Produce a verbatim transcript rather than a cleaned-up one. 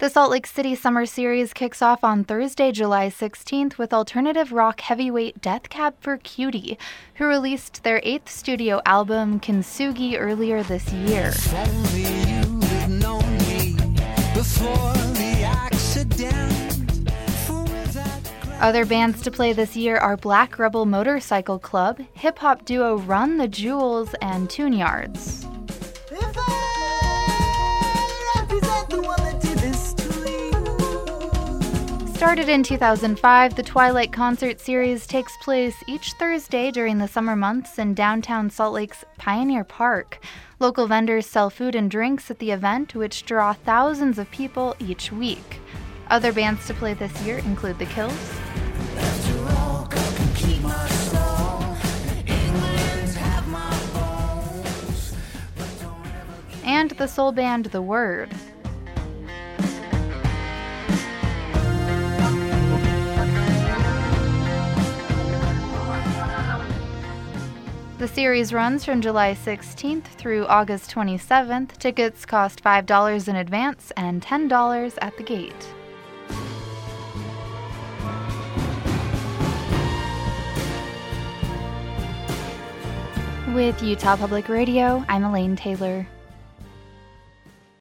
The Salt Lake City Summer Series kicks off on Thursday, July sixteenth with alternative rock heavyweight Death Cab for Cutie, who released their eighth studio album, Kintsugi, earlier this year. If only you'd have known me before the accident. For without Other bands to play this year are Black Rebel Motorcycle Club, hip-hop duo Run the Jewels, and Tune Yards. If I represent the one that did this to you. Started in two thousand five, the Twilight Concert Series takes place each Thursday during the summer months in downtown Salt Lake's Pioneer Park. Local vendors sell food and drinks at the event, which draw thousands of people each week. Other bands to play this year include The Kills, After all, God can keep my soul. England have my bones. But don't ever keep and the soul band The Word. The series runs from July sixteenth through August twenty-seventh. Tickets cost five dollars in advance and ten dollars at the gate. With Utah Public Radio, I'm Elaine Taylor.